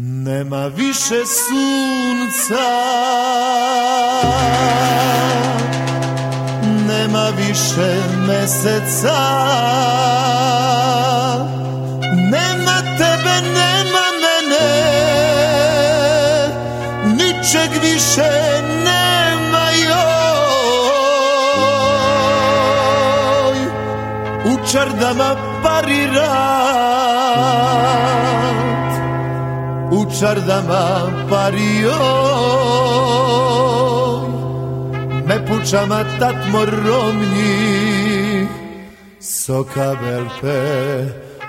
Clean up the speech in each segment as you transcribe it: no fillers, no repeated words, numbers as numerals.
Nema više sunca, nema više meseca, nema tebe, nema mene, ničeg više nema, joj. U čardama parirat, u čardama pario, me pučama tatmo romnji, soka belpe,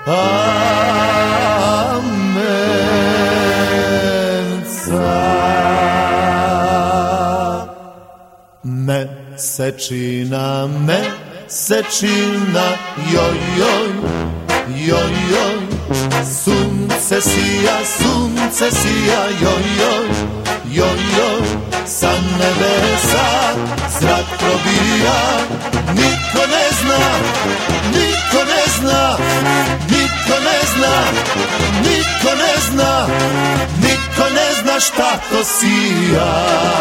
amenca. Mesečina, mesečina, joj, joj, joj, joj. Sunce sija, joj, joj, joj, joj. Sa nebesa zrak probija, niko ne zna, niko ne zna, niko ne zna, niko ne zna, niko ne zna šta to sija.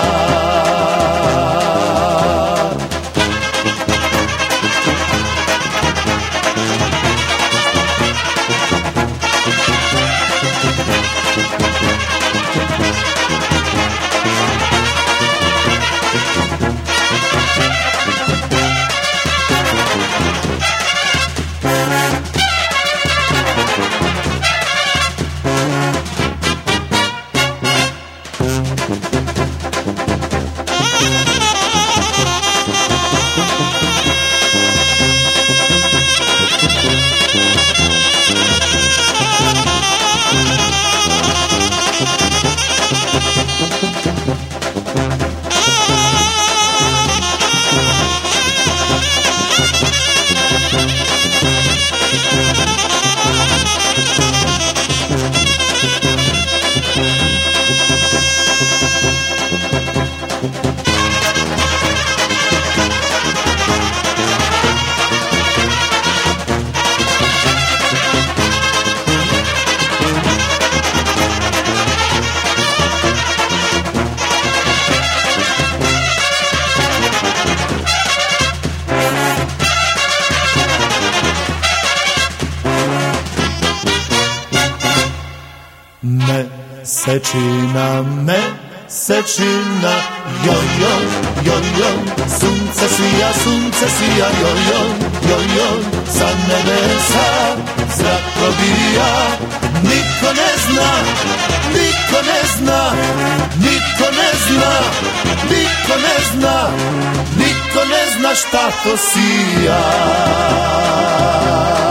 Mesečina, mesečina, joj, joj, joj, joj. Sunce sija, joj, joj, joj, joj. Sa nebesa zrak probija, niko ne zna, niko ne zna, niko ne zna, niko ne zna, niko ne zna šta to sija.